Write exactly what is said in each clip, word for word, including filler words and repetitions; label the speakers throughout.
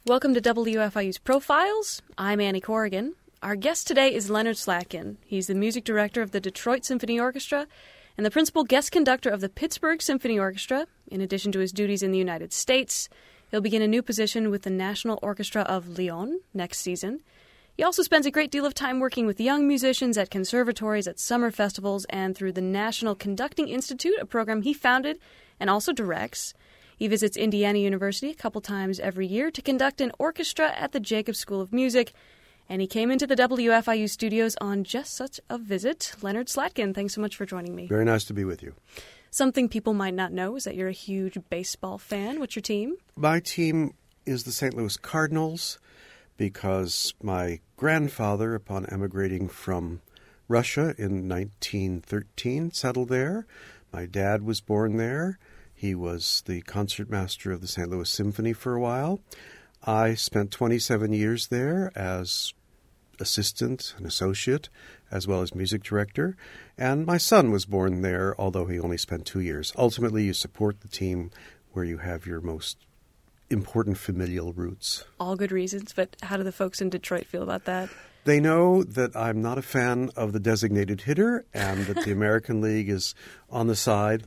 Speaker 1: Welcome to W F I U's Profiles. I'm Annie Corrigan. Our guest today is Leonard Slatkin. He's the music director of the Detroit Symphony Orchestra and the principal guest conductor of the Pittsburgh Symphony Orchestra. In addition to his duties in the United States, he'll begin a new position with the National Orchestra of Lyon next season. He also spends a great deal of time working with young musicians at conservatories, at summer festivals, and through the National Conducting Institute, a program he founded and also directs. He visits Indiana University a couple times every year to conduct an orchestra at the Jacobs School of Music. And he came into the W F I U studios on just such a visit. Leonard Slatkin, thanks so much for joining me.
Speaker 2: Very nice to be with you.
Speaker 1: Something people might not know is that you're a huge baseball fan. What's your team?
Speaker 2: My team is the Saint Louis Cardinals because my grandfather, upon emigrating from Russia in nineteen thirteen, settled there. My dad was born there. He was the concertmaster of the Saint Louis Symphony for a while. I spent twenty-seven years there as assistant and associate, as well as music director. And my son was born there, although he only spent two years. Ultimately, you support the team where you have your most important familial roots.
Speaker 1: All good reasons, but how do the folks in Detroit feel about that?
Speaker 2: They know that I'm not a fan of the designated hitter and that the American League is on the side.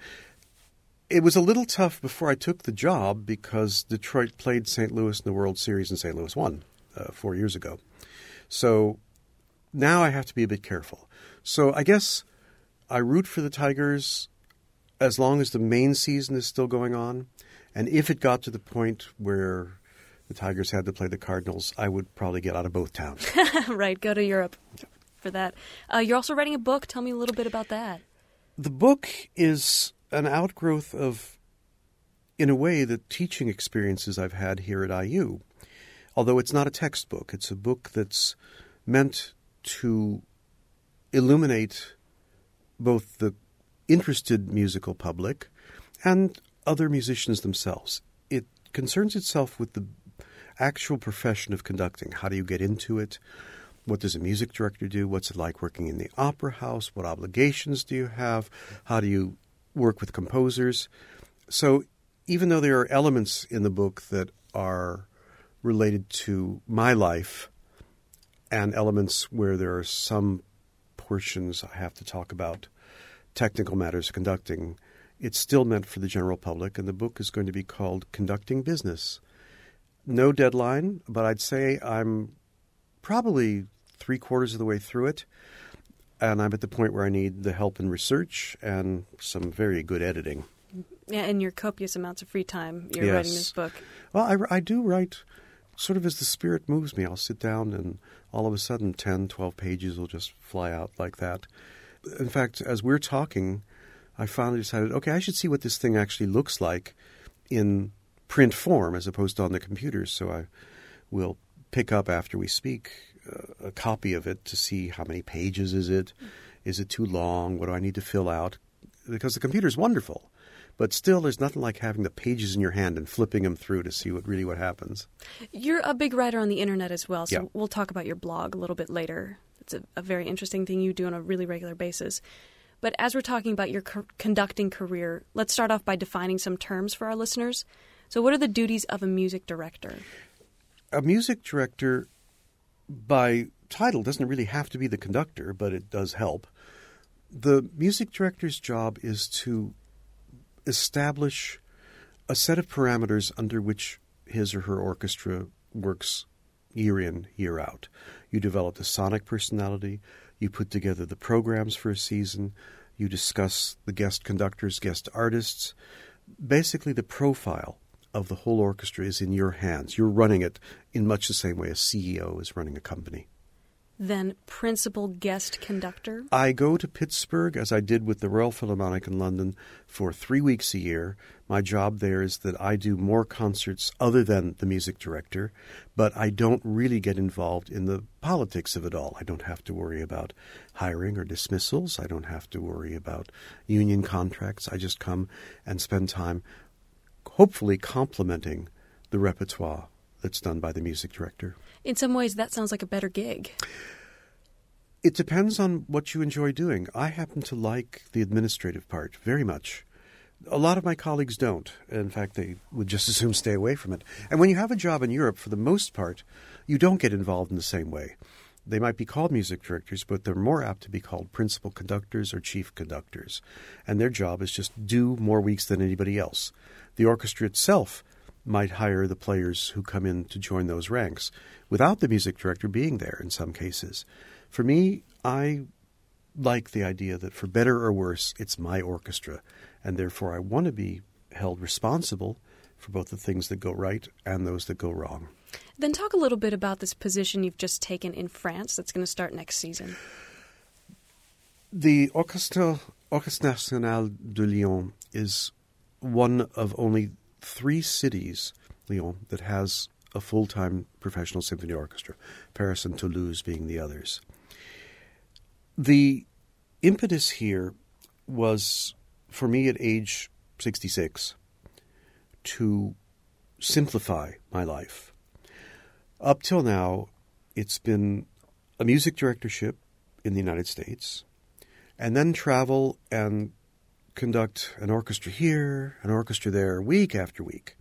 Speaker 2: It was a little tough before I took the job because Detroit played Saint Louis in the World Series and Saint Louis won uh, four years ago. So now I have to be a bit careful. So I guess I root for the Tigers as long as the main season is still going on. And if it got to the point where the Tigers had to play the Cardinals, I would probably get out of both towns.
Speaker 1: Right, go to Europe for that. Uh, you're also writing a book. Tell me a little bit about that.
Speaker 2: The book is an outgrowth of, in a way, the teaching experiences I've had here at I U. Although it's not a textbook, it's a book that's meant to illuminate both the interested musical public and other musicians themselves. It concerns itself with the actual profession of conducting. How do you get into it? What does a music director do? What's it like working in the opera house? What obligations do you have? How do you work with composers? So even though there are elements in the book that are related to my life and elements where there are some portions I have to talk about technical matters of conducting, it's still meant for the general public, and the book is going to be called Conducting Business. No deadline, but I'd say I'm probably three quarters of the way through it, and I'm at the point where I need the help in research and some very good editing.
Speaker 1: Yeah, and your copious amounts of free time you're
Speaker 2: yes.
Speaker 1: writing this book.
Speaker 2: Well, I, I do write sort of as the spirit moves me. I'll sit down and all of a sudden ten, twelve pages will just fly out like that. In fact, as we're talking, I finally decided, okay, I should see what this thing actually looks like in print form as opposed to on the computer. So I will pick up after we speak uh, a copy of it to see how many pages is it. Is it too long? What do I need to fill out? Because the computer is wonderful, but still there's nothing like having the pages in your hand and flipping them through to see what really what happens.
Speaker 1: You're a big writer on the internet as well, so
Speaker 2: yeah.
Speaker 1: we'll talk about your blog a little bit later. It's a, a very interesting thing you do on a really regular basis. But as we're talking about your co- conducting career, let's start off by defining some terms for our listeners. So what are the duties of a music director?
Speaker 2: A music director, by title, doesn't really have to be the conductor, but it does help. The music director's job is to establish a set of parameters under which his or her orchestra works year in, year out. You develop the sonic personality. You put together the programs for a season. You discuss the guest conductors, guest artists. Basically, the profile of the whole orchestra is in your hands. You're running it in much the same way a C E O is running a company.
Speaker 1: Then principal guest conductor?
Speaker 2: I go to Pittsburgh, as I did with the Royal Philharmonic in London, for three weeks a year. My job there is that I do more concerts other than the music director, but I don't really get involved in the politics of it all. I don't have to worry about hiring or dismissals. I don't have to worry about union contracts. I just come and spend time hopefully complementing the repertoire that's done by the music director.
Speaker 1: In some ways, that sounds like a better gig.
Speaker 2: It depends on what you enjoy doing. I happen to like the administrative part very much. A lot of my colleagues don't. In fact, they would just as soon stay away from it. And when you have a job in Europe, for the most part, you don't get involved in the same way. They might be called music directors, but they're more apt to be called principal conductors or chief conductors. And their job is just do more weeks than anybody else. The orchestra itself might hire the players who come in to join those ranks without the music director being there in some cases. For me, I like the idea that for better or worse, it's my orchestra, and therefore I want to be held responsible for both the things that go right and those that go wrong.
Speaker 1: Then talk a little bit about this position you've just taken in France that's going to start next season.
Speaker 2: The Orchestre, Orchestre National de Lyon is one of only three cities, Lyon, that has a full-time professional symphony orchestra, Paris and Toulouse being the others. The impetus here was, for me at age sixty-six, to simplify my life. Up till now, it's been a music directorship in the United States, and then travel and conduct an orchestra here, an orchestra there, week after week.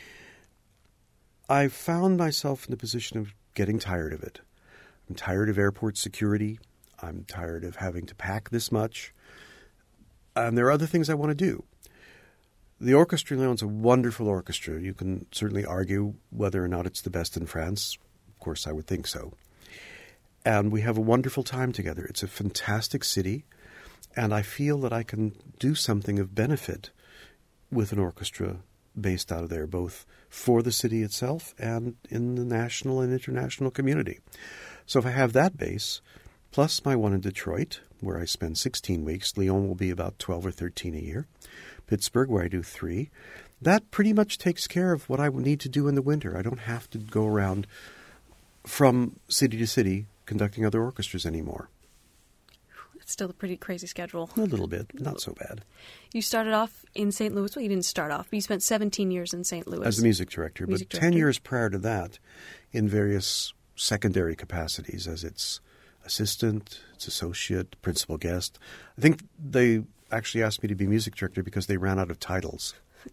Speaker 2: I found myself in the position of getting tired of it. I'm tired of airport security. I'm tired of having to pack this much. And there are other things I want to do. The Orchestre Lyon is a wonderful orchestra. You can certainly argue whether or not it's the best in France. Of course, I would think so. And we have a wonderful time together. It's a fantastic city, and I feel that I can do something of benefit with an orchestra based out of there, both for the city itself and in the national and international community. So if I have that base, plus my one in Detroit, where I spend sixteen weeks, Lyon will be about twelve or thirteen a year, Pittsburgh, where I do three, that pretty much takes care of what I would need to do in the winter. I don't have to go around from city to city conducting other orchestras anymore.
Speaker 1: It's still a pretty crazy schedule.
Speaker 2: A little bit, not so bad.
Speaker 1: You started off in Saint Louis. Well, you didn't start off, but you spent seventeen years in Saint Louis.
Speaker 2: As a music director,
Speaker 1: music
Speaker 2: but
Speaker 1: director.
Speaker 2: ten years prior to that in various secondary capacities as its assistant, its associate, principal guest. I think they actually asked me to be music director because they ran out of titles.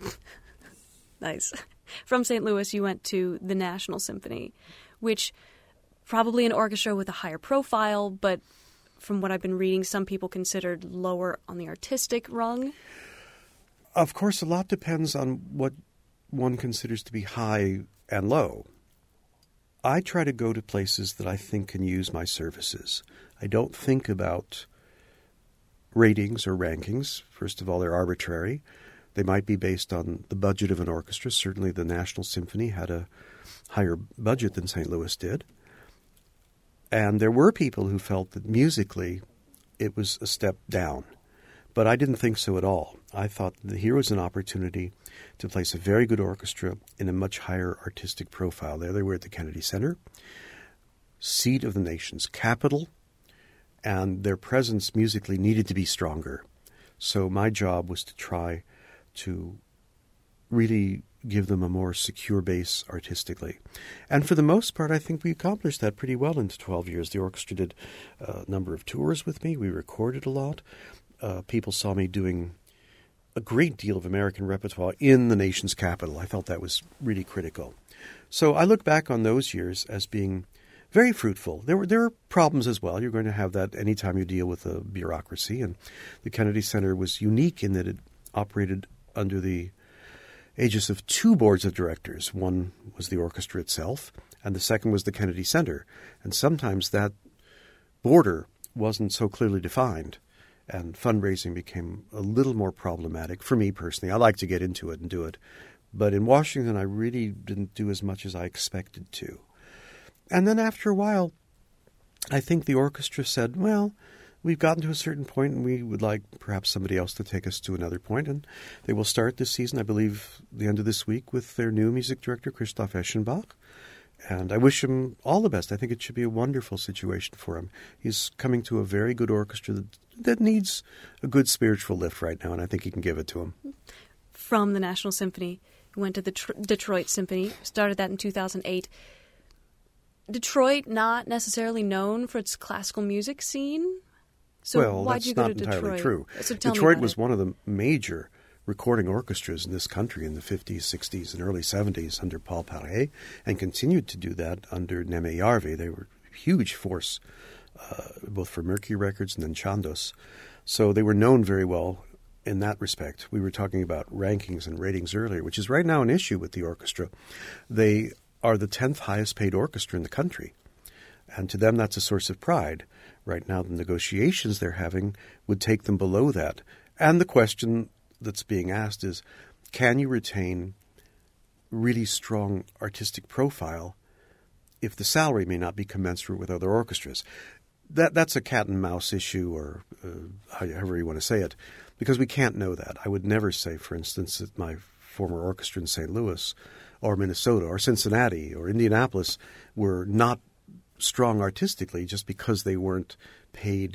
Speaker 1: Nice. From Saint Louis, you went to the National Symphony, which probably an orchestra with a higher profile, but from what I've been reading, some people considered lower on the artistic rung.
Speaker 2: Of course, a lot depends on what one considers to be high and low. I try to go to places that I think can use my services. I don't think about ratings or rankings. First of all, they're arbitrary. They might be based on the budget of an orchestra. Certainly the National Symphony had a higher budget than Saint Louis did. And there were people who felt that musically it was a step down. But I didn't think so at all. I thought that here was an opportunity to place a very good orchestra in a much higher artistic profile. There they were at the Kennedy Center, seat of the nation's capital, and their presence musically needed to be stronger. So my job was to try to really give them a more secure base artistically. And for the most part, I think we accomplished that pretty well in twelve years. The orchestra did a number of tours with me. We recorded a lot. Uh, people saw me doing a great deal of American repertoire in the nation's capital. I felt that was really critical. So I look back on those years as being very fruitful. There were there are problems as well. You're going to have that anytime you deal with a bureaucracy. And the Kennedy Center was unique in that it operated under the aegis of two boards of directors. One was the orchestra itself, and the second was the Kennedy Center. And sometimes that border wasn't so clearly defined, and fundraising became a little more problematic for me personally. I like to get into it and do it. But in Washington, I really didn't do as much as I expected to. And then after a while, I think the orchestra said, well, we've gotten to a certain point and we would like perhaps somebody else to take us to another point. And they will start this season, I believe, the end of this week with their new music director, Christoph Eschenbach. And I wish him all the best. I think it should be a wonderful situation for him. He's coming to a very good orchestra that, that needs a good spiritual lift right now, and I think he can give it to him.
Speaker 1: From the National Symphony, you went to the Tr- Detroit Symphony, started that in two thousand eight. Detroit, not necessarily known for its classical music scene. So
Speaker 2: well,
Speaker 1: why'd
Speaker 2: that's
Speaker 1: you go
Speaker 2: not
Speaker 1: to Detroit?
Speaker 2: entirely true.
Speaker 1: So tell
Speaker 2: Detroit
Speaker 1: me
Speaker 2: was
Speaker 1: it.
Speaker 2: one of the major recording orchestras in this country in the fifties, sixties, and early seventies under Paul Paré, and continued to do that under Neme Järvi. They were a huge force, uh, both for Mercury Records and then Chandos. So they were known very well in that respect. We were talking about rankings and ratings earlier, which is right now an issue with the orchestra. They are the tenth highest paid orchestra in the country, and to them that's a source of pride. Right now the negotiations they're having would take them below that. And the question that's being asked is, can you retain really strong artistic profile if the salary may not be commensurate with other orchestras? That That's a cat and mouse issue, or uh, however you want to say it, because we can't know that. I would never say, for instance, that my former orchestra in Saint Louis or Minnesota or Cincinnati or Indianapolis were not strong artistically just because they weren't paid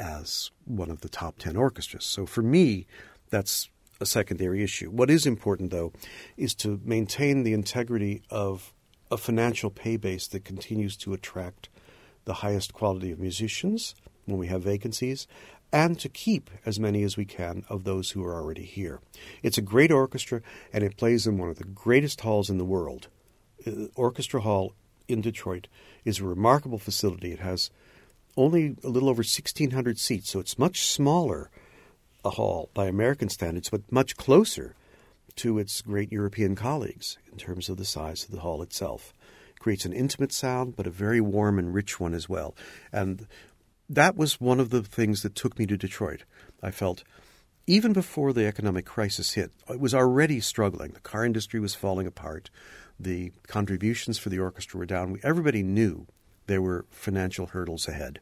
Speaker 2: as one of the top ten orchestras. So for me, that's a secondary issue. What is important, though, is to maintain the integrity of a financial pay base that continues to attract the highest quality of musicians when we have vacancies, and to keep as many as we can of those who are already here. It's a great orchestra, and it plays in one of the greatest halls in the world. Uh, Orchestra Hall in Detroit is a remarkable facility. It has only a little over sixteen hundred seats, so it's much smaller a hall by American standards, but much closer to its great European colleagues in terms of the size of the hall itself. It creates an intimate sound, but a very warm and rich one as well. And that was one of the things that took me to Detroit. I felt, even before the economic crisis hit, it was already struggling. The car industry was falling apart. The contributions for the orchestra were down. Everybody knew there were financial hurdles ahead.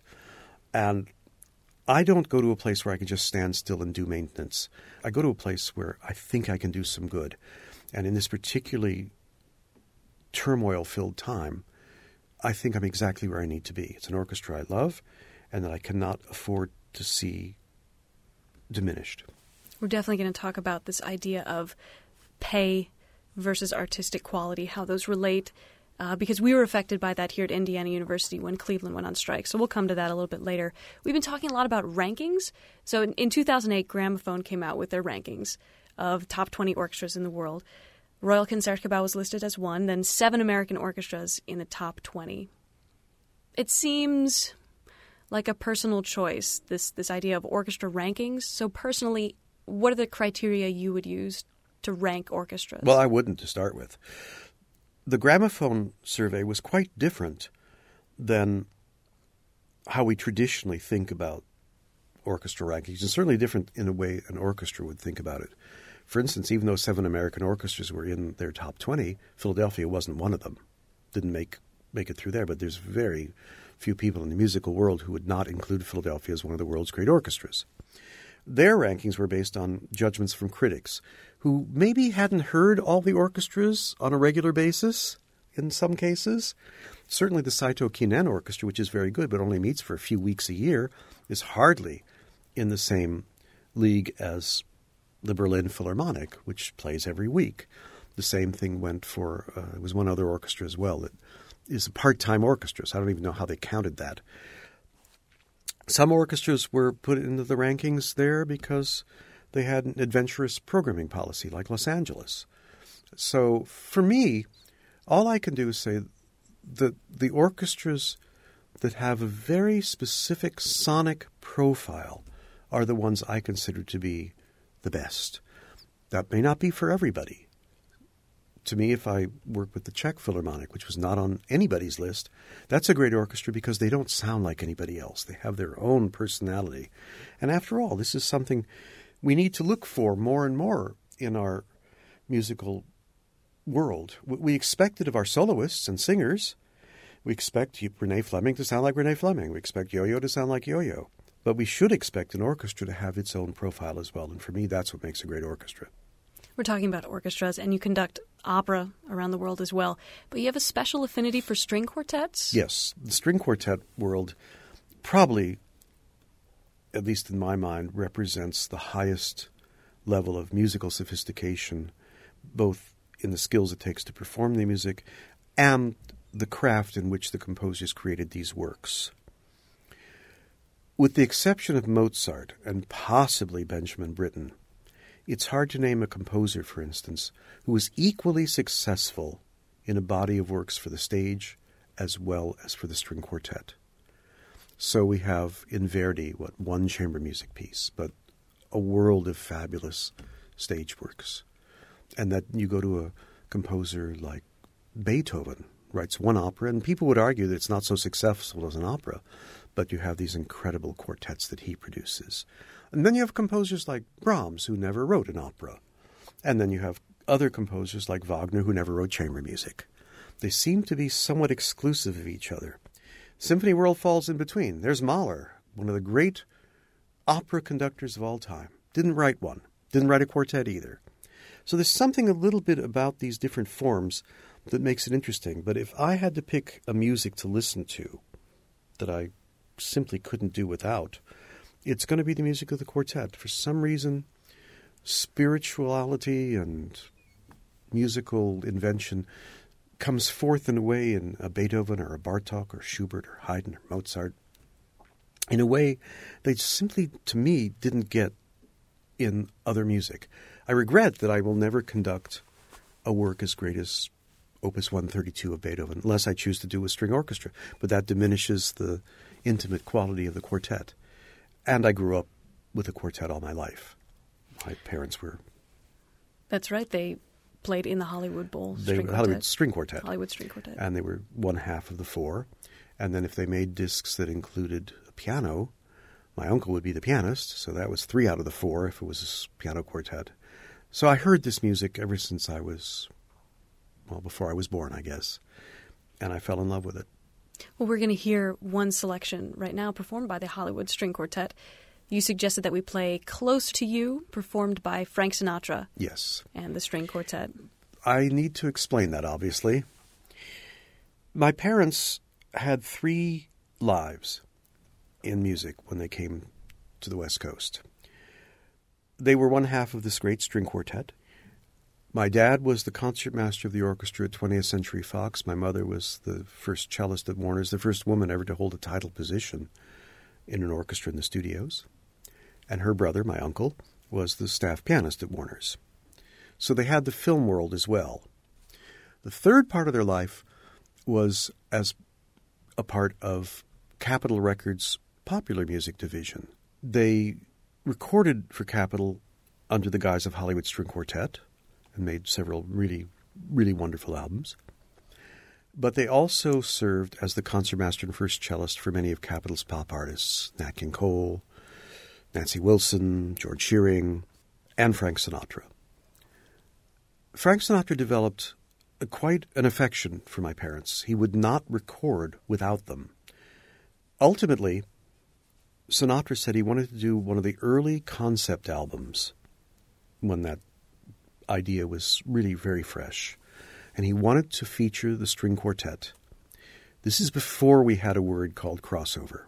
Speaker 2: And I don't go to a place where I can just stand still and do maintenance. I go to a place where I think I can do some good. And in this particularly turmoil-filled time, I think I'm exactly where I need to be. It's an orchestra I love and that I cannot afford to see diminished.
Speaker 1: We're definitely going to talk about this idea of pay versus artistic quality, how those relate, uh, because we were affected by that here at Indiana University when Cleveland went on strike. So we'll come to that a little bit later. We've been talking a lot about rankings. So in, in two thousand eight, Gramophone came out with their rankings of top twenty orchestras in the world. Royal Concertgebouw was listed as one, then seven American orchestras in the top twenty. It seems like a personal choice, this this idea of orchestra rankings. So personally, what are the criteria you would use to rank orchestras?
Speaker 2: Well, I wouldn't to start with. The Gramophone survey was quite different than how we traditionally think about orchestra rankings, and certainly different in a way an orchestra would think about it. For instance, even though seven American orchestras were in their top twenty, Philadelphia wasn't one of them. Didn't make make it through there, but there's very few people in the musical world who would not include Philadelphia as one of the world's great orchestras. Their rankings were based on judgments from critics who maybe hadn't heard all the orchestras on a regular basis in some cases. Certainly the Saito Kinen Orchestra, which is very good but only meets for a few weeks a year, is hardly in the same league as the Berlin Philharmonic, which plays every week. The same thing went for, uh, it was one other orchestra as well that is a part-time orchestra, so I don't even know how they counted that. Some orchestras were put into the rankings there because they had an adventurous programming policy, like Los Angeles. So for me, all I can do is say that the orchestras that have a very specific sonic profile are the ones I consider to be the best. That may not be for everybody. To me, if I work with the Czech Philharmonic, which was not on anybody's list, that's a great orchestra because they don't sound like anybody else. They have their own personality. And after all, this is something we need to look for more and more in our musical world. We expect it of our soloists and singers. We expect Renee Fleming to sound like Renee Fleming. We expect Yo-Yo to sound like Yo-Yo. But we should expect an orchestra to have its own profile as well. And for me, that's what makes a great orchestra.
Speaker 1: We're talking about orchestras, and you conduct opera around the world as well. But you have a special affinity for string quartets?
Speaker 2: Yes. The string quartet world probably, at least in my mind, represents the highest level of musical sophistication, both in the skills it takes to perform the music and the craft in which the composers created these works. With the exception of Mozart and possibly Benjamin Britten, It's hard to name a composer, for instance, who was equally successful in a body of works for the stage as well as for the string quartet. So we have in Verdi, what, one chamber music piece, but a world of fabulous stage works. And that you go to a composer like Beethoven, writes one opera, and people would argue that it's not so successful as an opera, but you have these incredible quartets that he produces. And then you have composers like Brahms, who never wrote an opera. And then you have other composers like Wagner, who never wrote chamber music. They seem to be somewhat exclusive of each other. Symphony world falls in between. There's Mahler, one of the great opera conductors of all time. Didn't write one. Didn't write a quartet either. So there's something a little bit about these different forms that makes it interesting. But if I had to pick a music to listen to that I simply couldn't do without, it's going to be the music of the quartet. For some reason, spirituality and musical invention comes forth in a way in a Beethoven or a Bartók or Schubert or Haydn or Mozart in a way they simply, to me, didn't get in other music. I regret that I will never conduct a work as great as Opus one thirty-two of Beethoven, unless I choose to do a string orchestra, but that diminishes the intimate quality of the quartet. And I grew up with a quartet all my life. My parents were...
Speaker 1: That's right, they played in the Hollywood Bowl
Speaker 2: They
Speaker 1: string
Speaker 2: were
Speaker 1: quartet.
Speaker 2: Hollywood String Quartet.
Speaker 1: Hollywood String Quartet.
Speaker 2: And they were one half of the four. And then if they made discs that included a piano, my uncle would be the pianist, so that was three out of the four if it was a piano quartet. So I heard this music ever since I was, well, before I was born, I guess. And I fell in love with it.
Speaker 1: Well, we're going to hear one selection right now performed by the Hollywood String Quartet. You suggested that we play Close to You, performed by Frank Sinatra.
Speaker 2: Yes.
Speaker 1: And the String Quartet.
Speaker 2: I need to explain that, obviously. My parents had three lives in music when they came to the West Coast. They were one half of this great string quartet. My dad was the concertmaster of the orchestra at twentieth Century Fox. My mother was the first cellist at Warner's, the first woman ever to hold a title position in an orchestra in the studios. And her brother, my uncle, was the staff pianist at Warner's. So they had the film world as well. The third part of their life was as a part of Capitol Records' popular music division. They recorded for Capitol under the guise of Hollywood String Quartet and made several really, really wonderful albums. But they also served as the concertmaster and first cellist for many of Capitol's pop artists, Nat King Cole, Nancy Wilson, George Shearing, and Frank Sinatra. Frank Sinatra developed a, quite an affection for my parents. He would not record without them. Ultimately, Sinatra said he wanted to do one of the early concept albums when that idea was really very fresh. And he wanted to feature the string quartet. This is before we had a word called crossover.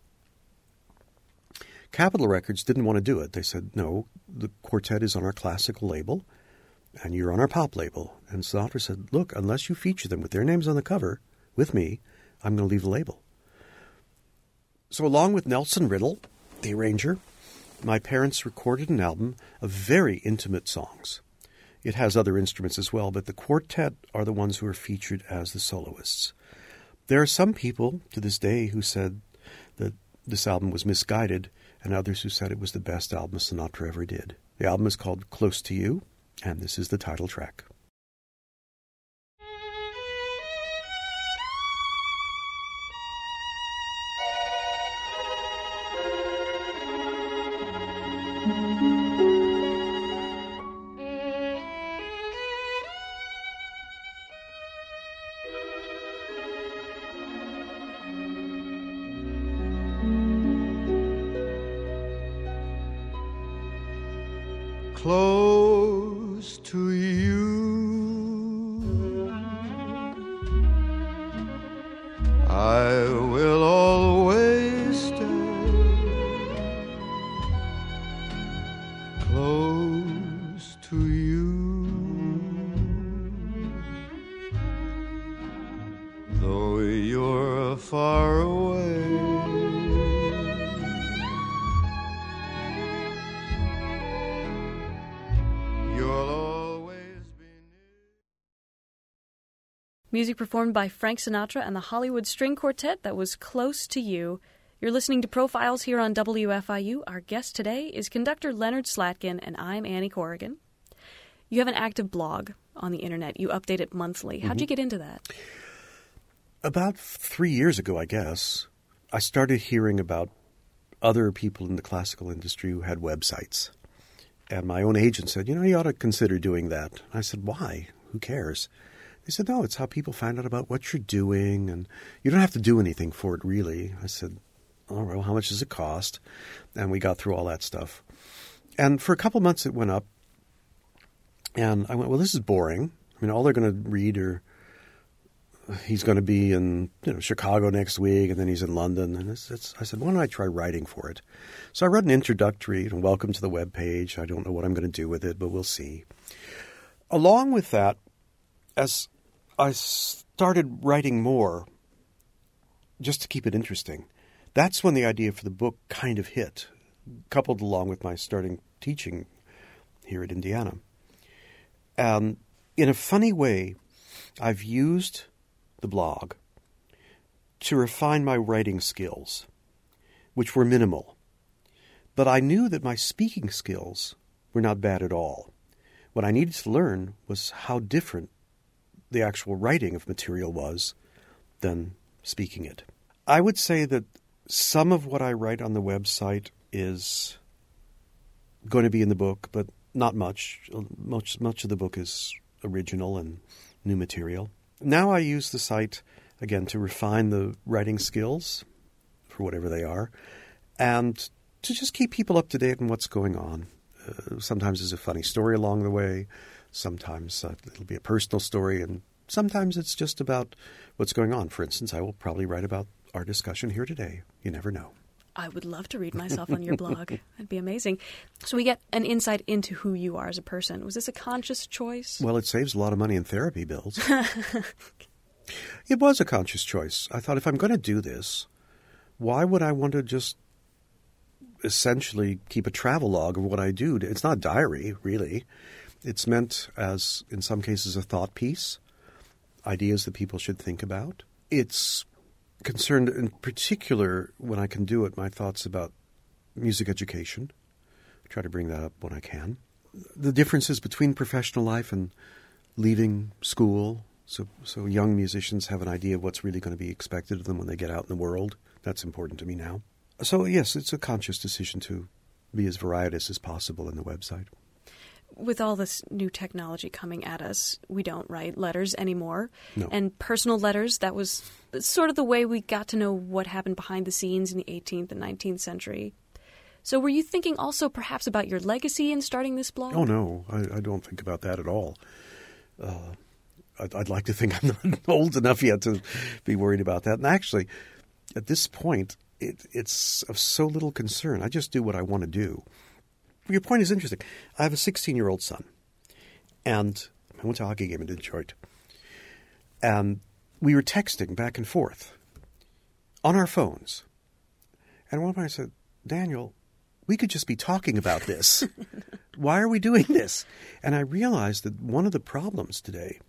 Speaker 2: Capitol Records didn't want to do it. They said, no, the quartet is on our classical label, and you're on our pop label. And Sinatra said, look, unless you feature them with their names on the cover, with me, I'm going to leave the label. So along with Nelson Riddle, the arranger, my parents recorded an album of very intimate songs. It has other instruments as well, but the quartet are the ones who are featured as the soloists. There are some people to this day who said that this album was misguided, and others who said it was the best album Sinatra ever did. The album is called Close to You, and this is the title track.
Speaker 3: Close to you, I will always stay. Close to you, though you're far away.
Speaker 1: Music performed by Frank Sinatra and the Hollywood String Quartet. That was Close to You. You're listening to Profiles here on W F I U. Our guest today is conductor Leonard Slatkin, and I'm Annie Corrigan. You have an active blog on the internet. You update it monthly. How'd mm-hmm. you get into that?
Speaker 2: About three years ago, I guess, I started hearing about other people in the classical industry who had websites. And my own agent said, you know, you ought to consider doing that. I said, why? Who cares? They said, no, it's how people find out about what you're doing, and you don't have to do anything for it, really. I said, all right, well, how much does it cost? And we got through all that stuff. And for a couple months it went up, and I went, well, this is boring. I mean, all they're going to read are, he's going to be in you know Chicago next week, and then he's in London. And it's, it's, I said, why don't I try writing for it? So I wrote an introductory, you know, welcome to the web page. I don't know what I'm going to do with it, but we'll see. Along with that, as I started writing more, just to keep it interesting, that's when the idea for the book kind of hit, coupled along with my starting teaching here at Indiana. Um, in a funny way, I've used the blog to refine my writing skills, which were minimal. But I knew that my speaking skills were not bad at all. What I needed to learn was how different the actual writing of material was than speaking it. I would say that some of what I write on the website is going to be in the book, but not much. Much, much of the book is original and new material. Now I use the site, again, to refine the writing skills, for whatever they are, and to just keep people up to date on what's going on. Uh, sometimes there's a funny story along the way. Sometimes uh, it'll be a personal story, and sometimes it's just about what's going on. For instance, I will probably write about our discussion here today. You never know.
Speaker 1: I would love to read myself on your blog. That'd be amazing. So we get an insight into who you are as a person. Was this a conscious choice?
Speaker 2: Well, it saves a lot of money in therapy bills. It was a conscious choice. I thought, if I'm going to do this, why would I want to just essentially keep a travel log of what I do? It's not a diary, really. It's meant as, in some cases, a thought piece, ideas that people should think about. It's concerned in particular, when I can do it, my thoughts about music education. I try to bring that up when I can. The differences between professional life and leaving school, so so young musicians have an idea of what's really going to be expected of them when they get out in the world. That's important to me now. So yes, it's a conscious decision to be as varietous as possible in the website.
Speaker 1: With all this new technology coming at us, we don't write letters anymore.
Speaker 2: No.
Speaker 1: And personal letters, that was sort of the way we got to know what happened behind the scenes in the eighteenth and nineteenth century. So were you thinking also perhaps about your legacy in starting this blog?
Speaker 2: Oh, no. I, I don't think about that at all. Uh, I'd, I'd like to think I'm not old enough yet to be worried about that. And actually, at this point, it, it's of so little concern. I just do what I want to do. Your point is interesting. I have a sixteen-year-old son, and I went to a hockey game in Detroit, and we were texting back and forth on our phones. And one point I said, Daniel, we could just be talking about this. Why are we doing this? And I realized that one of the problems today,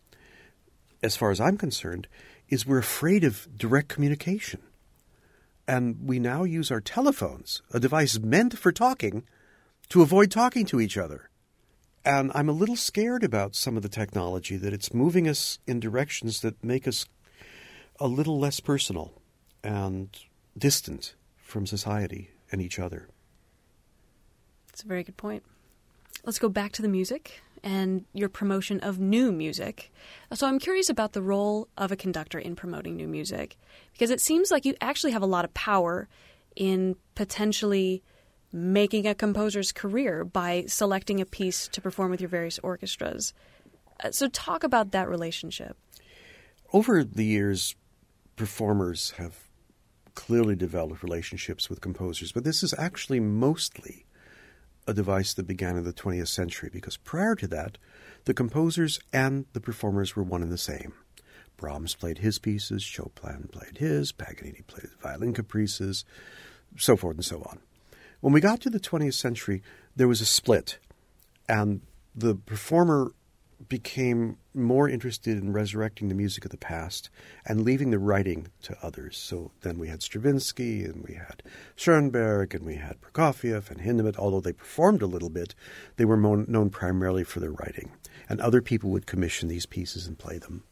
Speaker 2: as far as I'm concerned, is we're afraid of direct communication. And we now use our telephones, a device meant for talking, to avoid talking to each other. And I'm a little scared about some of the technology, that it's moving us in directions that make us a little less personal and distant from society and each other.
Speaker 1: That's a very good point. Let's go back to the music and your promotion of new music. So I'm curious about the role of a conductor in promoting new music, because it seems like you actually have a lot of power in potentially making a composer's career by selecting a piece to perform with your various orchestras. Uh, so talk about that relationship.
Speaker 2: Over the years, performers have clearly developed relationships with composers, but this is actually mostly a device that began in the twentieth century, because prior to that, the composers and the performers were one and the same. Brahms played his pieces, Chopin played his, Paganini played violin caprices, so forth and so on. When we got to the twentieth century, there was a split, and the performer became more interested in resurrecting the music of the past and leaving the writing to others. So then we had Stravinsky, and we had Schoenberg, and we had Prokofiev and Hindemith. Although they performed a little bit, they were mo- known primarily for their writing. And other people would commission these pieces and play them.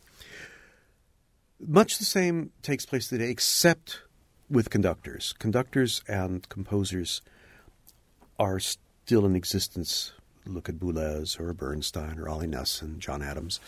Speaker 2: Much the same takes place today, except with conductors. Conductors and composers are still in existence. Look at Boulez or Bernstein or Ollie Ness, John Adams.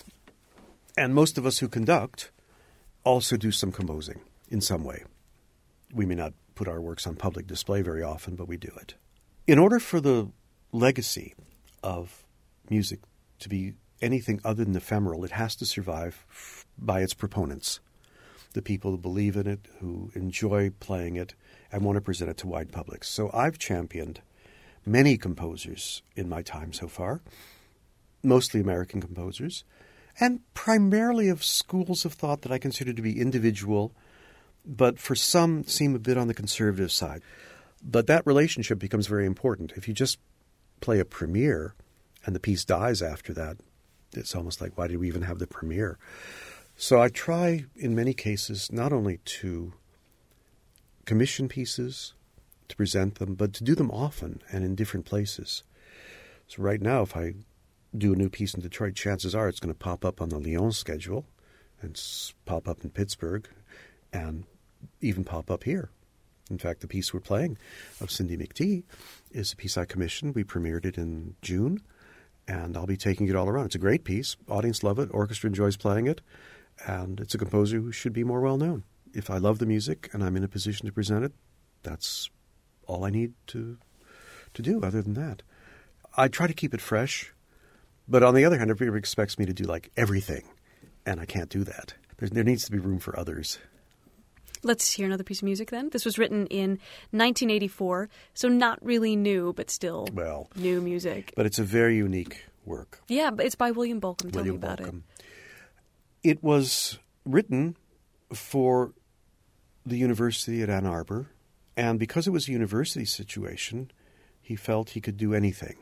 Speaker 2: And most of us who conduct also do some composing in some way. We may not put our works on public display very often, but we do it. In order for the legacy of music to be anything other than ephemeral, it has to survive by its proponents, the people who believe in it, who enjoy playing it, and want to present it to wide publics. So I've championed many composers in my time so far, mostly American composers, and primarily of schools of thought that I consider to be individual, but for some seem a bit on the conservative side. But that relationship becomes very important. If you just play a premiere and the piece dies after that, it's almost like, why did we even have the premiere? So I try, in many cases, not only to commission pieces, to present them, but to do them often and in different places. So right now, if I do a new piece in Detroit, chances are it's going to pop up on the Lyon schedule and pop up in Pittsburgh and even pop up here. In fact, the piece we're playing of Cindy McTee is a piece I commissioned. We premiered it in June, and I'll be taking it all around. It's a great piece. Audience love it. Orchestra enjoys playing it. And it's a composer who should be more well known. If I love the music and I'm in a position to present it, that's all I need to to do other than that. I try to keep it fresh, but on the other hand, everybody expects me to do like everything, and I can't do that. There, there needs to be room for others.
Speaker 1: Let's hear another piece of music then. This was written in nineteen eighty-four, so not really new, but still
Speaker 2: well,
Speaker 1: new music.
Speaker 2: But it's a very unique work.
Speaker 1: Yeah, but it's by William Bolcom. Tell
Speaker 2: William
Speaker 1: me about
Speaker 2: Bolcom. It. It was written for the University at Ann Arbor, and because it was a university situation, he felt he could do anything.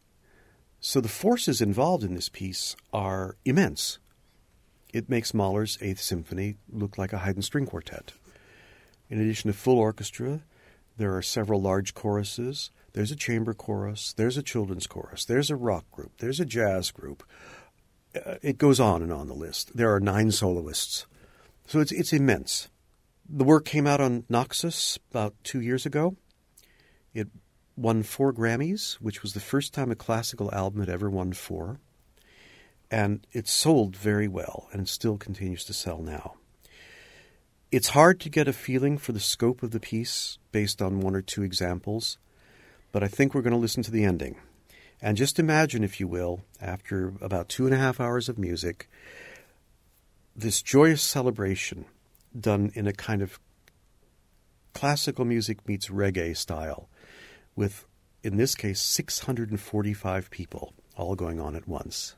Speaker 2: So the forces involved in this piece are immense. It makes Mahler's Eighth Symphony look like a Haydn string quartet. In addition to full orchestra, there are several large choruses. There's a chamber chorus. There's a children's chorus. There's a rock group. There's a jazz group. Uh, it goes on and on the list. There are nine soloists. So it's it's immense. The work came out on Naxos about two years ago. It won four Grammys, which was the first time a classical album had ever won four. And it sold very well, and it still continues to sell now. It's hard to get a feeling for the scope of the piece based on one or two examples, but I think we're going to listen to the ending. And just imagine, if you will, after about two and a half hours of music, this joyous celebration done in a kind of classical music meets reggae style, with, in this case, six hundred forty-five people all going on at once.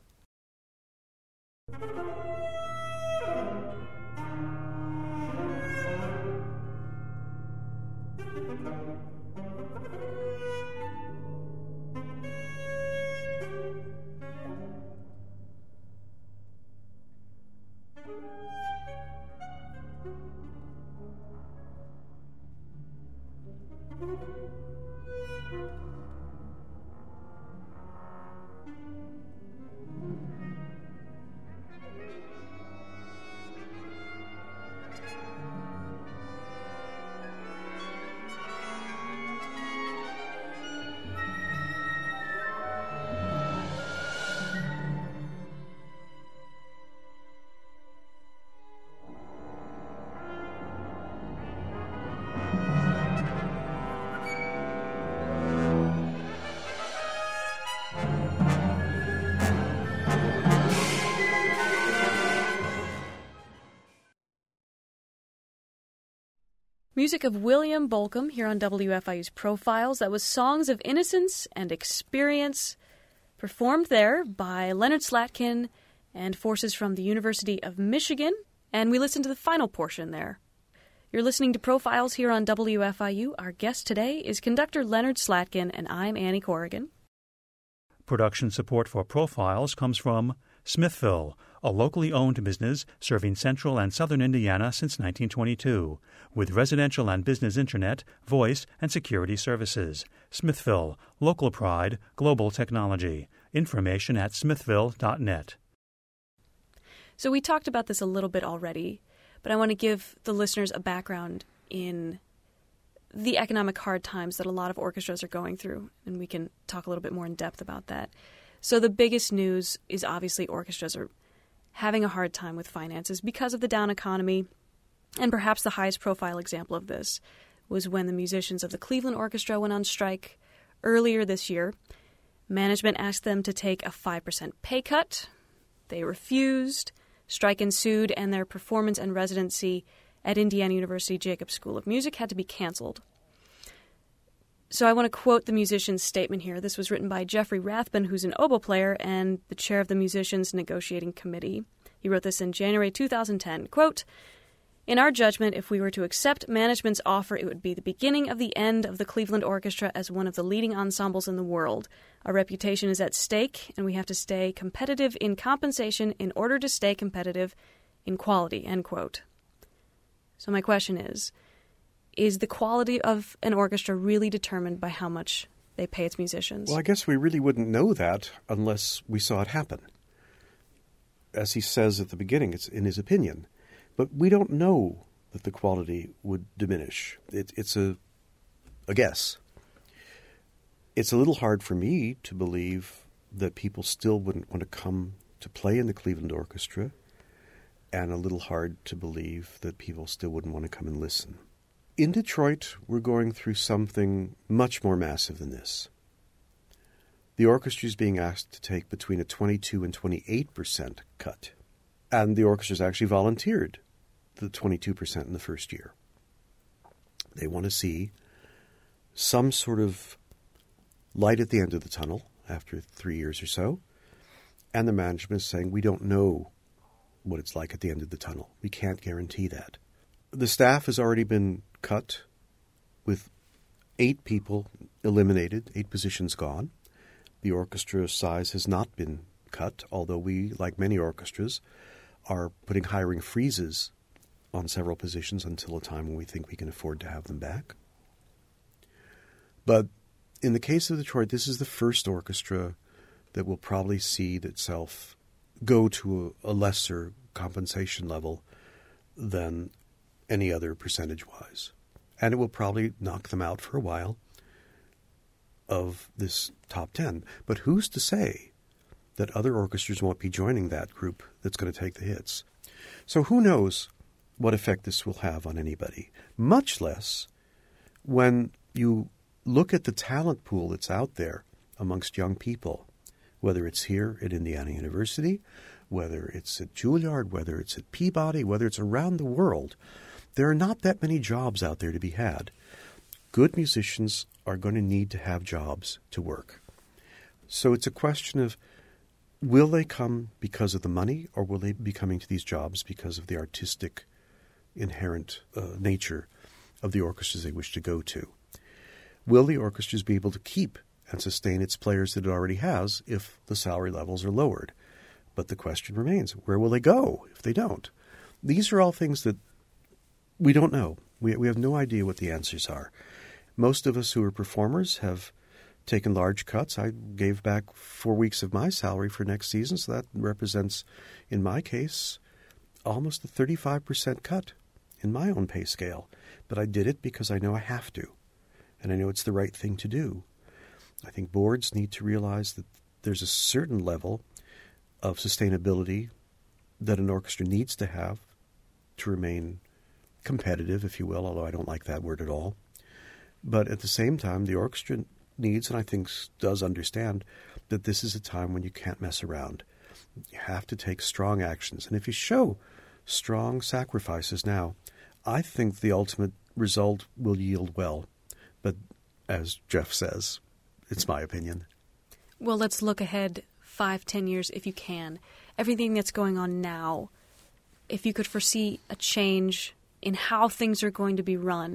Speaker 1: Music of William Bolcom here on W F I U's Profiles. That was Songs of Innocence and Experience, performed there by Leonard Slatkin and forces from the University of Michigan. And we listened to the final portion there. You're listening to Profiles here on W F I U. Our guest today is conductor Leonard Slatkin, and I'm Annie Corrigan.
Speaker 4: Production support for Profiles comes from Smithville, a locally owned business serving central and southern Indiana since nineteen twenty-two, with residential and business internet, voice, and security services. Smithville, local pride, global technology. Information at smithville dot net.
Speaker 1: So we talked about this a little bit already, but I want to give the listeners a background in the economic hard times that a lot of orchestras are going through, and we can talk a little bit more in depth about that. So the biggest news is obviously orchestras are having a hard time with finances because of the down economy, and perhaps the highest profile example of this was when the musicians of the Cleveland Orchestra went on strike earlier this year. Management asked them to take a five percent pay cut. They refused. Strike ensued, and their performance and residency at Indiana University Jacobs School of Music had to be canceled. So I want to quote the musician's statement here. This was written by Jeffrey Rathbun, who's an oboe player and the chair of the musicians' negotiating committee. He wrote this in January two thousand ten. Quote, "In our judgment, if we were to accept management's offer, it would be the beginning of the end of the Cleveland Orchestra as one of the leading ensembles in the world. Our reputation is at stake, and we have to stay competitive in compensation in order to stay competitive in quality." End quote. So my question is, is the quality of an orchestra really determined by how much they pay its musicians?
Speaker 2: Well, I guess we really wouldn't know that unless we saw it happen. As he says at the beginning, it's in his opinion. But we don't know that the quality would diminish. It, it's a, a guess. It's a little hard for me to believe that people still wouldn't want to come to play in the Cleveland Orchestra, and a little hard to believe that people still wouldn't want to come and listen. In Detroit, we're going through something much more massive than this. The orchestra is being asked to take between a twenty-two and twenty-eight percent cut. And the orchestra's actually volunteered the twenty-two percent in the first year. They want to see some sort of light at the end of the tunnel after three years or so. And the management is saying, we don't know what it's like at the end of the tunnel. We can't guarantee that. The staff has already been cut with eight people eliminated, eight positions gone. The orchestra size has not been cut, although we, like many orchestras, are putting hiring freezes on several positions until a time when we think we can afford to have them back. But in the case of Detroit, this is the first orchestra that will probably see itself go to a, a lesser compensation level than any other percentage-wise. And it will probably knock them out for a while of this top ten. But who's to say that other orchestras won't be joining that group that's going to take the hits? So who knows what effect this will have on anybody, much less when you look at the talent pool that's out there amongst young people, whether it's here at Indiana University, whether it's at Juilliard, whether it's at Peabody, whether it's around the world. There are not that many jobs out there to be had. Good musicians are going to need to have jobs to work. So it's a question of, will they come because of the money, or will they be coming to these jobs because of the artistic inherent uh, nature of the orchestras they wish to go to? Will the orchestras be able to keep and sustain its players that it already has if the salary levels are lowered? But the question remains, where will they go if they don't? These are all things that we don't know. We, we have no idea what the answers are. Most of us who are performers have taken large cuts. I gave back four weeks of my salary for next season, so that represents, in my case, almost a thirty-five percent cut in my own pay scale. But I did it because I know I have to, and I know it's the right thing to do. I think boards need to realize that there's a certain level of sustainability that an orchestra needs to have to remain competitive, if you will, although I don't like that word at all. But at the same time, the orchestra needs, and I think does understand, that this is a time when you can't mess around. You have to take strong actions. And if you show strong sacrifices now, I think the ultimate result will yield well. But as Jeff says, it's my opinion.
Speaker 1: Well, let's look ahead five, ten years if you can. Everything that's going on now, if you could foresee a change in how things are going to be run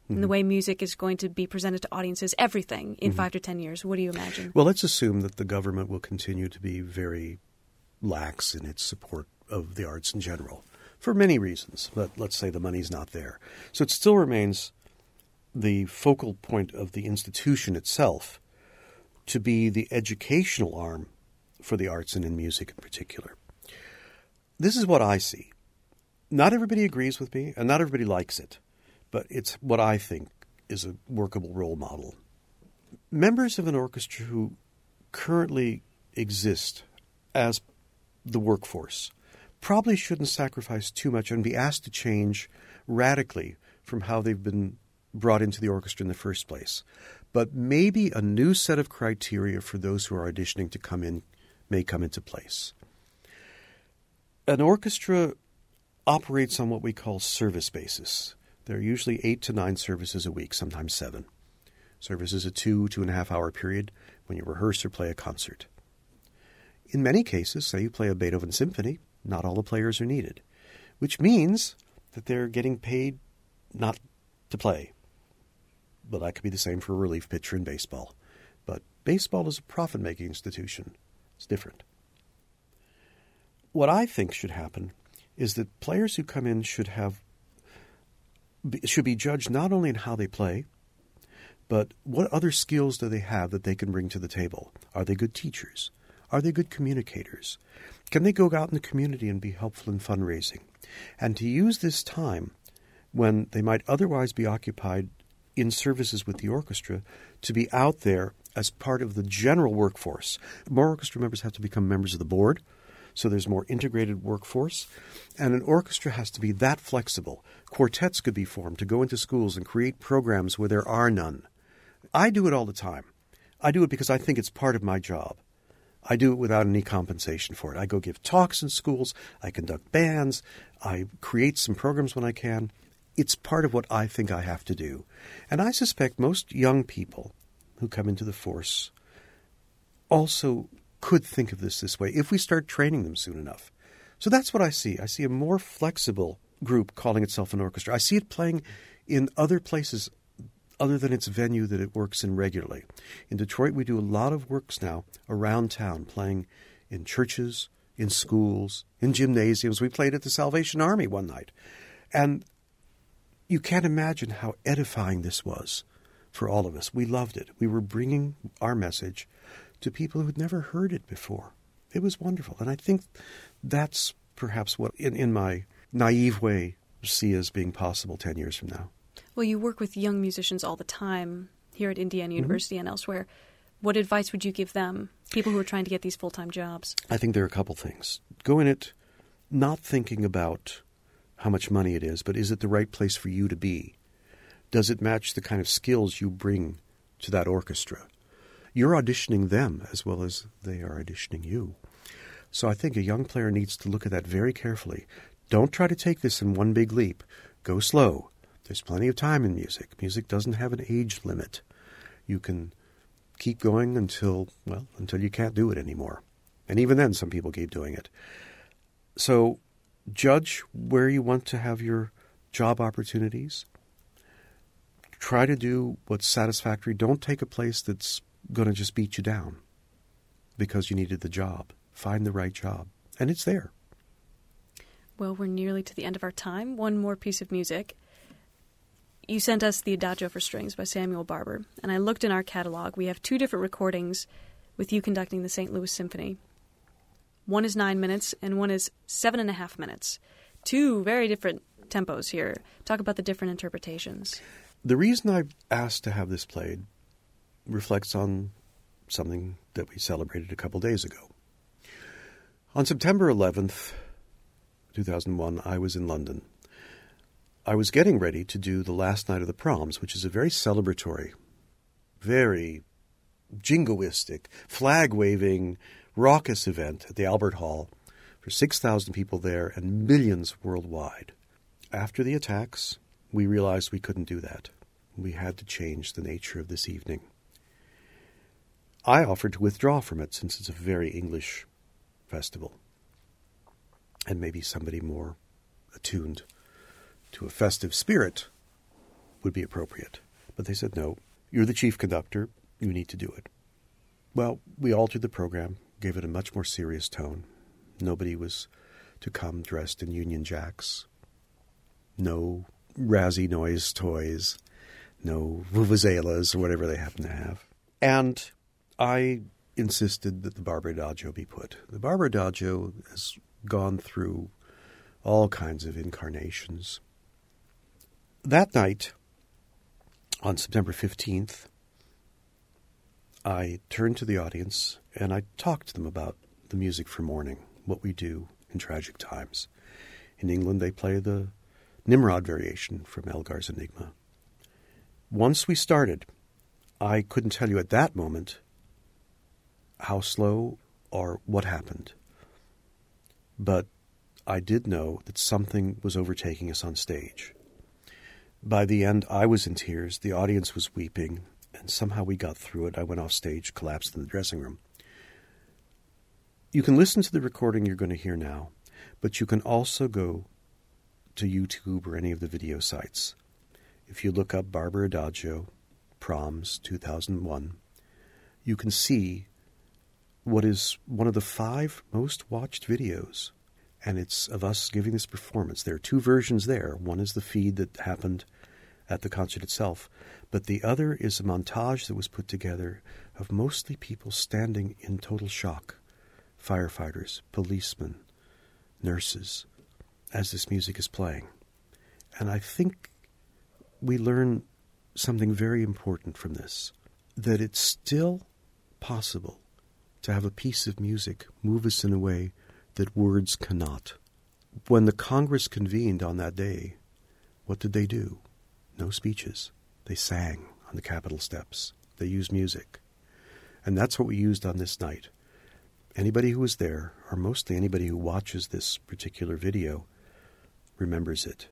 Speaker 1: mm-hmm. and the way music is going to be presented to audiences, everything in mm-hmm. five to ten years? What do you imagine?
Speaker 2: Well, let's assume that the government will continue to be very lax in its support of the arts in general for many reasons. But let's say the money's not there. So it still remains the focal point of the institution itself to be the educational arm for the arts and in music in particular. This is what I see. Not everybody agrees with me, and not everybody likes it, but it's what I think is a workable role model. Members of an orchestra who currently exist as the workforce probably shouldn't sacrifice too much and be asked to change radically from how they've been brought into the orchestra in the first place. But maybe a new set of criteria for those who are auditioning to come in may come into place. An orchestra operates on what we call service basis. There are usually eight to nine services a week, sometimes seven. Service is a two, two and a half hour period when you rehearse or play a concert. In many cases, say you play a Beethoven symphony, not all the players are needed, which means that they're getting paid not to play. But that could be the same for a relief pitcher in baseball. But baseball is a profit-making institution. It's different. What I think should happen is that players who come in should have should be judged not only in how they play, but what other skills do they have that they can bring to the table? Are they good teachers? Are they good communicators? Can they go out in the community and be helpful in fundraising? And to use this time when they might otherwise be occupied in services with the orchestra to be out there as part of the general workforce. More orchestra members have to become members of the board, so there's more integrated workforce. And an orchestra has to be that flexible. Quartets could be formed to go into schools and create programs where there are none. I do it all the time. I do it because I think it's part of my job. I do it without any compensation for it. I go give talks in schools. I conduct bands. I create some programs when I can. It's part of what I think I have to do. And I suspect most young people who come into the force also could think of this this way if we start training them soon enough. So that's what I see. I see a more flexible group calling itself an orchestra. I see it playing in other places other than its venue that it works in regularly. In Detroit, we do a lot of works now around town, playing in churches, in schools, in gymnasiums. We played at the Salvation Army one night. And you can't imagine how edifying this was for all of us. We loved it. We were bringing our message to people who'd never heard it before. It was wonderful. And I think that's perhaps what, in, in my naive way, see as being possible ten years from now.
Speaker 1: Well, you work with young musicians all the time here at Indiana University mm-hmm. and elsewhere. What advice would you give them, people who are trying to get these full-time jobs?
Speaker 2: I think there are a couple things. Go in it not thinking about how much money it is, but is it the right place for you to be? Does it match the kind of skills you bring to that orchestra? You're auditioning them as well as they are auditioning you. So I think a young player needs to look at that very carefully. Don't try to take this in one big leap. Go slow. There's plenty of time in music. Music doesn't have an age limit. You can keep going until, well, until you can't do it anymore. And even then, some people keep doing it. So judge where you want to have your job opportunities. Try to do what's satisfactory. Don't take a place that's going to just beat you down because you needed the job. Find the right job. And it's there.
Speaker 1: Well, we're nearly to the end of our time. One more piece of music. You sent us the Adagio for Strings by Samuel Barber, and I looked in our catalog. We have two different recordings with you conducting the Saint Louis Symphony. One is nine minutes, and one is seven and a half minutes. Two very different tempos here. Talk about the different interpretations.
Speaker 2: The reason I asked to have this played reflects on something that we celebrated a couple days ago. On September eleventh, two thousand one, I was in London. I was getting ready to do the last night of the Proms, which is a very celebratory, very jingoistic, flag-waving, raucous event at the Albert Hall for six thousand people there and millions worldwide. After the attacks, we realized we couldn't do that. We had to change the nature of this evening. I offered to withdraw from it since it's a very English festival. And maybe somebody more attuned to a festive spirit would be appropriate. But they said, no, you're the chief conductor. You need to do it. Well, we altered the program, gave it a much more serious tone. Nobody was to come dressed in Union Jacks. No Razzie Noise toys. No vuvuzelas or whatever they happen to have. And I insisted that the Barber Adagio be put. The Barber Adagio has gone through all kinds of incarnations. That night, on September fifteenth, I turned to the audience and I talked to them about the music for mourning, what we do in tragic times. In England, they play the Nimrod variation from Elgar's Enigma. Once we started, I couldn't tell you at that moment how slow or what happened. But I did know that something was overtaking us on stage. By the end, I was in tears, the audience was weeping, and somehow we got through it. I went off stage, collapsed in the dressing room. You can listen to the recording you're going to hear now, but you can also go to YouTube or any of the video sites. If you look up Barber Adagio, Proms two thousand one, you can see what is one of the five most watched videos, and it's of us giving this performance. There are two versions there. One is the feed that happened at the concert itself, but the other is a montage that was put together of mostly people standing in total shock, firefighters, policemen, nurses, as this music is playing. And I think we learn something very important from this, that it's still possible to have a piece of music move us in a way that words cannot. When the Congress convened on that day, what did they do? No speeches. They sang on the Capitol steps. They used music. And that's what we used on this night. Anybody who was there, or mostly anybody who watches this particular video, remembers it.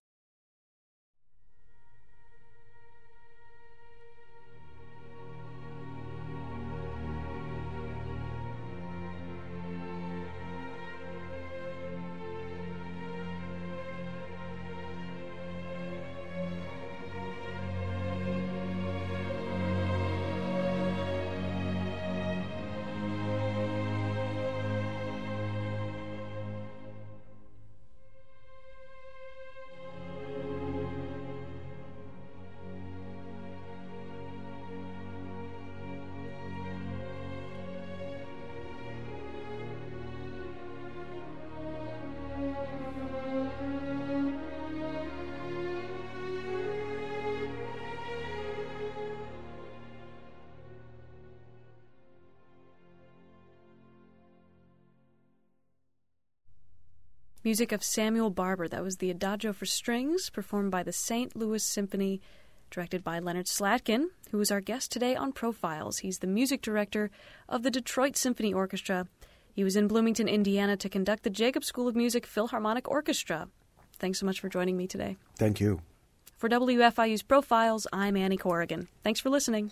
Speaker 1: Music of Samuel Barber. That was the Adagio for Strings, performed by the Saint Louis Symphony, directed by Leonard Slatkin, who is our guest today on Profiles. He's the music director of the Detroit Symphony Orchestra. He was in Bloomington, Indiana, to conduct the Jacob School of Music Philharmonic Orchestra. Thanks so much for joining me today.
Speaker 2: Thank you.
Speaker 1: For W F I U's Profiles, I'm Annie Corrigan. Thanks for listening.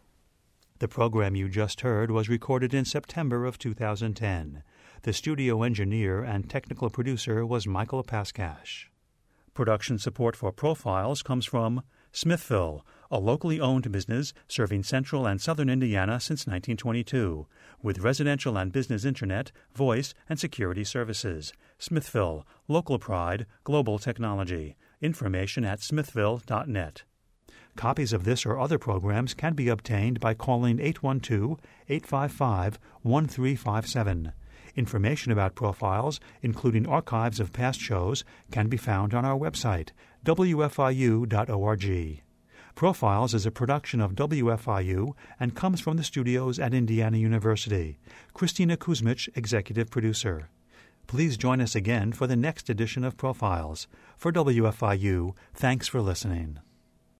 Speaker 4: The program you just heard was recorded in September of two thousand ten. The studio engineer and technical producer was Michael Paskash. Production support for Profiles comes from Smithville, a locally owned business serving central and southern Indiana since nineteen twenty-two, with residential and business internet, voice, and security services. Smithville, local pride, global technology. Information at smithville dot net. Copies of this or other programs can be obtained by calling eight one two, eight five five, one three five seven. Information about Profiles, including archives of past shows, can be found on our website, w f i u dot org. Profiles is a production of W F I U and comes from the studios at Indiana University. Christina Kuzmich, executive producer. Please join us again for the next edition of Profiles. For W F I U, thanks for listening.